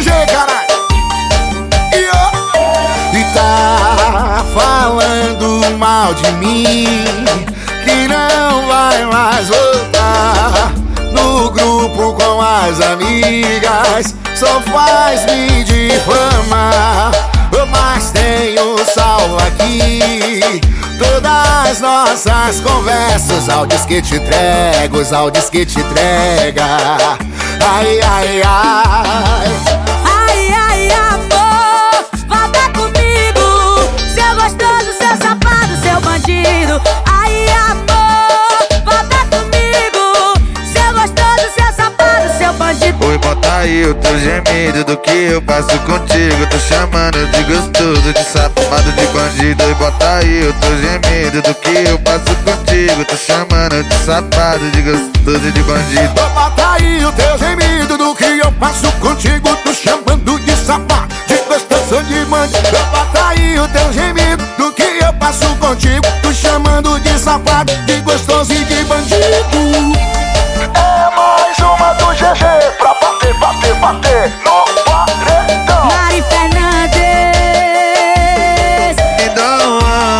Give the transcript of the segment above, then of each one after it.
GG, caralho. E tá falando mal de mim, que não vai mais voltar no grupo com as amigas, só faz me difamar. Mas tenho salvo aqui todas nossas conversas, áudios que te entrego, os áudios que te entrega. Ai, ai, ai. Ai, ai, amor, volta comigo, seu gostoso, seu safado, seu bandido. Ai, amor, volta comigo, seu gostoso, seu safado, seu bandido. Oi, bota aí o teu gemido do que eu passo contigo. Tô chamando de gostoso, de safado, de bandido. Oi, bota aí o teu gemido do que eu passo contigo. Tô chamando de safado, de gostoso, de bandido. Bota aí o teu gemido do que eu passo contigo. Tô chamando de safado, de gostoso, de bandido. Bota aí o teu gemido do que eu passo contigo. Tô chamando de safado, de gostoso e de bandido. É mais uma do GG pra bater, bater, bater no paredão. Mari Fernandes. Então,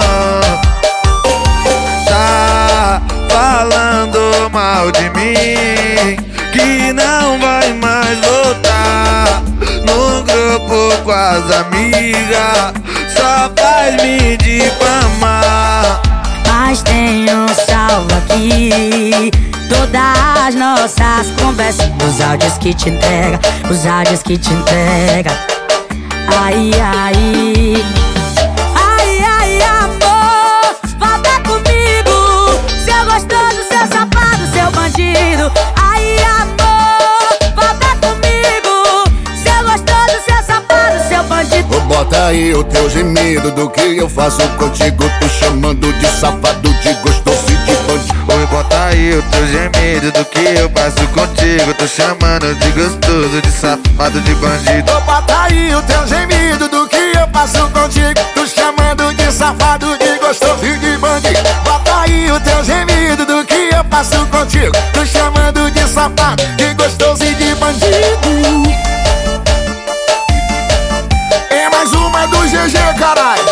tá falando mal de mim, que não vai mais voltar no grupo com as amigas, só faz me difamar. Mas tenho salvo aqui todas as nossas conversas, os áudios que te entrega, os áudios que te entrega. Ai, ai. Ai, ai, amor, volta comigo, seu gostoso, seu safado, seu bandido. Ai, amor, volta comigo, seu gostoso, seu safado, seu bandido. Bota aí o teu gemido do que eu faço contigo. Tô chamando de safado, de gostoso e de bandido. Oi, bota aí o teu gemido do que eu passo contigo. Tô chamando de gostoso, de safado, de bandido. Bota aí o teu gemido do que eu passo contigo. Tô chamando de safado, de gostoso e de bandido. Bota aí o teu gemido do que eu passo contigo. Tô chamando de safado, de gostoso e de bandido. É mais uma do GG, caralho.